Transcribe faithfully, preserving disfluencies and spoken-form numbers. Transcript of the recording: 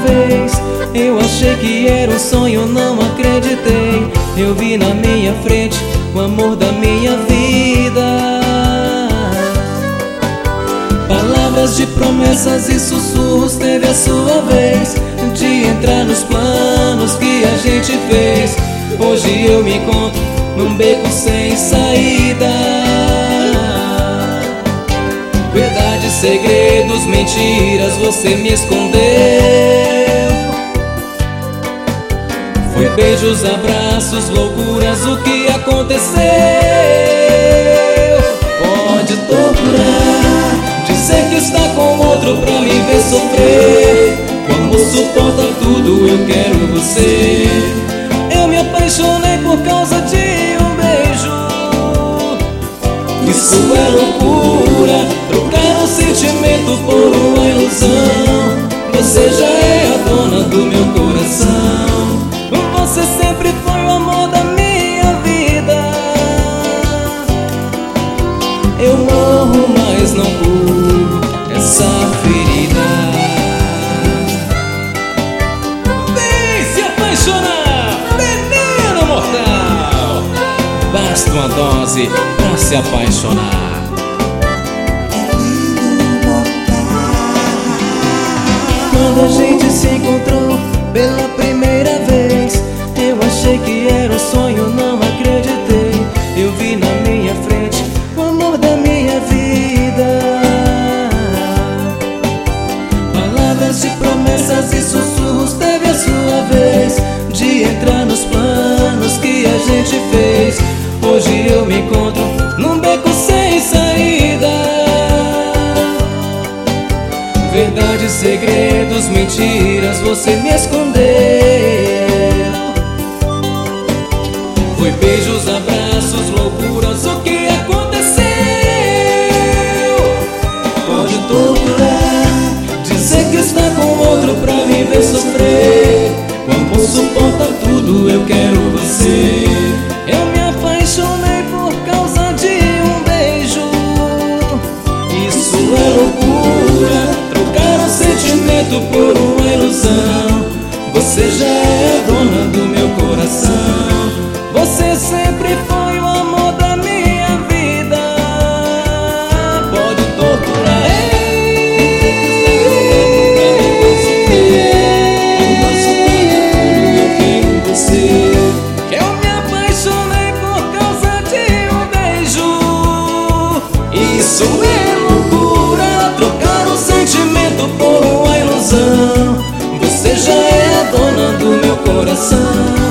vez eu achei que era um sonho, não acreditei. Eu vi na minha frente o amor da minha vida. Palavras de promessas e sussurros, teve a sua vez de entrar nos planos que a gente fez. Hoje eu me encontro num beco sem saída. Verdades, segredos, mentiras, você me escondeu. Foi beijos, abraços, loucuras, o que aconteceu? Pode torturar, dizer que está com outro pra me ver sofrer. O amor suporta tudo, eu quero você. Eu me apaixonei por causa de um beijo. Isso é loucura, trocar um sentimento por uma ilusão. Você já é a dona do meu coração. Você sempre foi o amor da minha vida. Eu morro, mas não curo essa ferida. Vem se apaixonar, veneno mortal. Basta uma dose pra se apaixonar. Quando a gente se encontrou pela primeira vez, eu achei que era um sonho, não acreditei. Eu vi na minha frente o amor da minha vida. Palavras de promessas e sussurros, teve a sua vez de entrar nos planos que a gente fez. Hoje eu me encontro num beco sem saída. Verdades, segredos, mentiras, você me escondeu. Foi beijos, abraços, loucuras, o que aconteceu? Pode torturar, dizer que está com outro pra me ver sofrer. O amor suporta tudo, eu quero você. Eu me apaixonei por causa de um beijo. Isso é loucura, trocar um sentimento por uma ilusão. Você já é a dona do meu coração. Você sempre foi o amor da minha vida. Pode torturar, eu quero você. Eu me apaixonei por causa de um beijo. Isso é loucura, trocar um sentimento por uma ilusão. Você já é a dona do meu coração.